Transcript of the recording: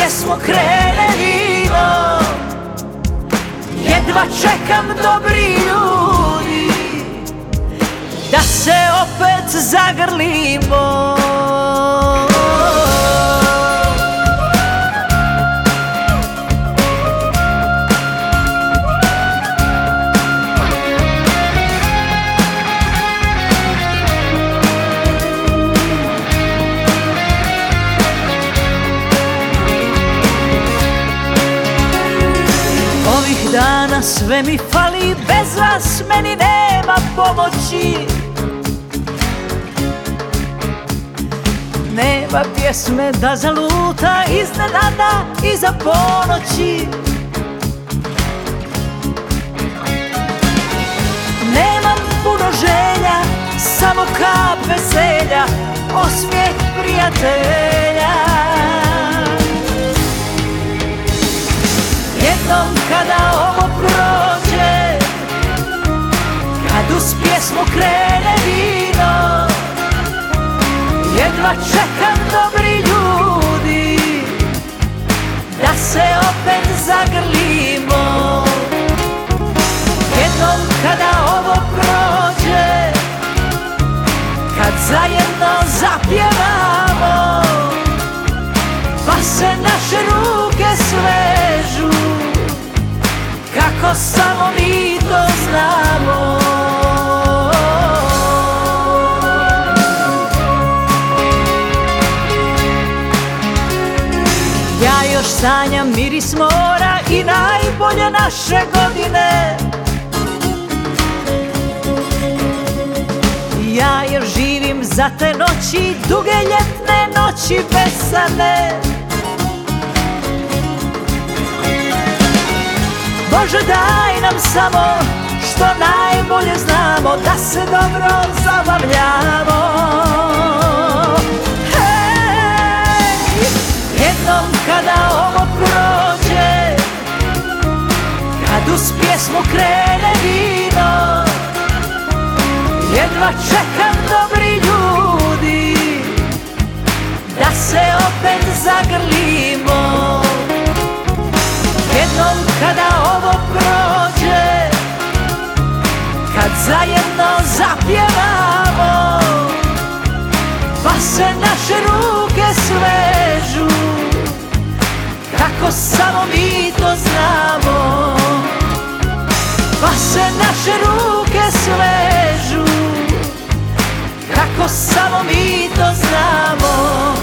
pjesmu krene vino, jedva čekam dobri ljudi da se opet zagrlimo. Ovih dana sve mi fali, bez vas meni nema pomoći. Nema pjesme da zaluta iznenada iza ponoći. Nemam puno želja, samo kap veselja, osmijeh prijatelja. Jednom kada ovo prođe, kad uz pjesmu krene vino, jedva čekam dobri ljudi da se opet zagrlimo. Jednom kada ovo prođe, kad zajedno zapjevamo, pa se naše ruke svežu, kako samo mi to znamo. Ja još sanjam miris mora i najbolje naše godine. Ja još živim za te noći, duge ljetne noći besane. Bože, daj nam samo što najbolje znamo, da se dobro zabavljamo. Hej, jednom kada ovo prođe, kad uz pjesmu krene vino, jedva čekam dobri ljudi da se opet zagrlimo. Jednom kada ovo prođe, kad zajedno zapjevamo, pa se naše ruke svežu, kako samo mi to znamo. Pa se naše ruke svežu, kako samo mi to znamo.